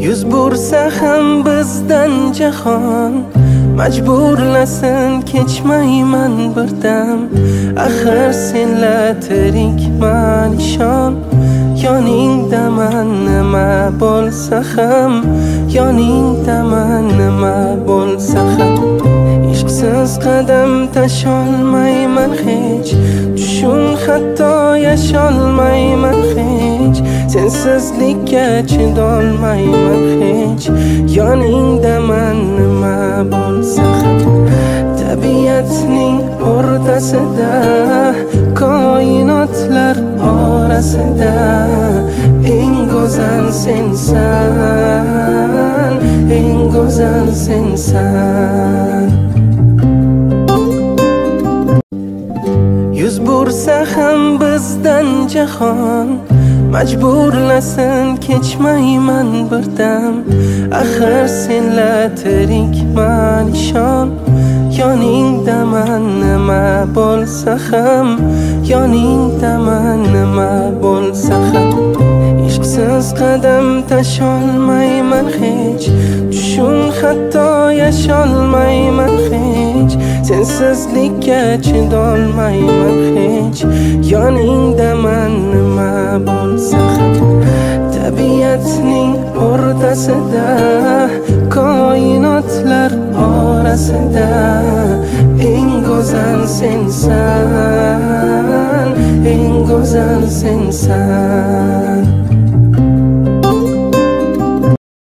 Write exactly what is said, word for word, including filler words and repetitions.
yuz bursa ham bizdan jahon, majburlasin kechmayman birdam. Axir senla tirikman ishon, yoningdaman nima bo'lsa ham, yoningdaman nima bo'lsa ham. Ishqsiz qadam tasholmayman hech, tushun hatto yasholmayman hech. Sensizlikka chidolmayman hech, yoningdaman nima bo'lsa ham. Tabiatning o'rtasida, koinotlar orasida eng go'zal sensan, eng go'zal sensan. Yuz bursa ham bizdan jahon, majburlasin kechmayman birdam. Axir senla tirikman ishon, yoningdaman nima bo'lsa ham, yoningdaman nima bo'lsa ham. Ishqsiz qadam tasholmayman hech, tushun hatto yasholmayman hech. Sensizlikka chidolmayman hech, yoningdaman nima bo'lsa ham. Tabiatning o'rtasida, koinotlar orasida eng go'zal sensan, eng go'zal sensan.